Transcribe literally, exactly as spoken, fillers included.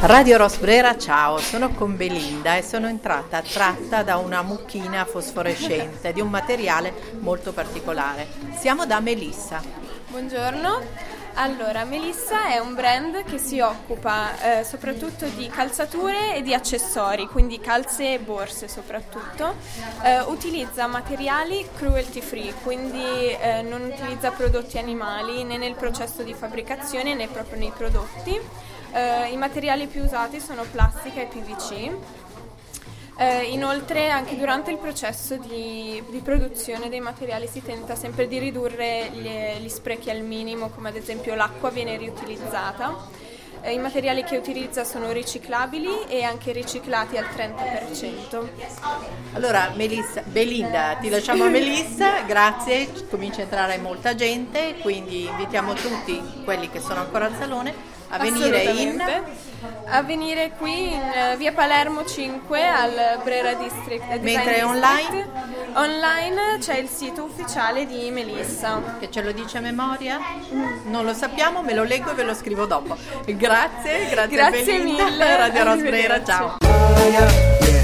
Radio Rosbrera, ciao, sono con Belinda e sono entrata attratta da una mucchina fosforescente di un materiale molto particolare. Siamo da Melissa. Buongiorno, allora Melissa è un brand che si occupa eh, soprattutto di calzature e di accessori, quindi calze e borse soprattutto. Eh, utilizza materiali cruelty free, quindi eh, non utilizza prodotti animali né nel processo di fabbricazione né proprio nei prodotti. Uh, I materiali più usati sono plastica e P V C. Uh, inoltre anche durante il processo di, di produzione dei materiali si tenta sempre di ridurre gli, gli sprechi al minimo, come ad esempio l'acqua viene riutilizzata. Uh, I materiali che utilizza sono riciclabili e anche riciclati al trenta per cento. Allora Melissa, Belinda, ti lasciamo a Melissa, grazie, comincia a entrare molta gente, quindi invitiamo tutti quelli che sono ancora al salone a venire in a venire qui in uh, via Palermo cinque al Brera District. Design Mentre District. online? Online c'è il sito ufficiale di Melissa. Che ce lo dice a memoria? Mm. Non lo sappiamo, me lo leggo e ve lo scrivo dopo. Grazie, grazie, grazie Belinda. mille. Radio Rosbrera, ciao.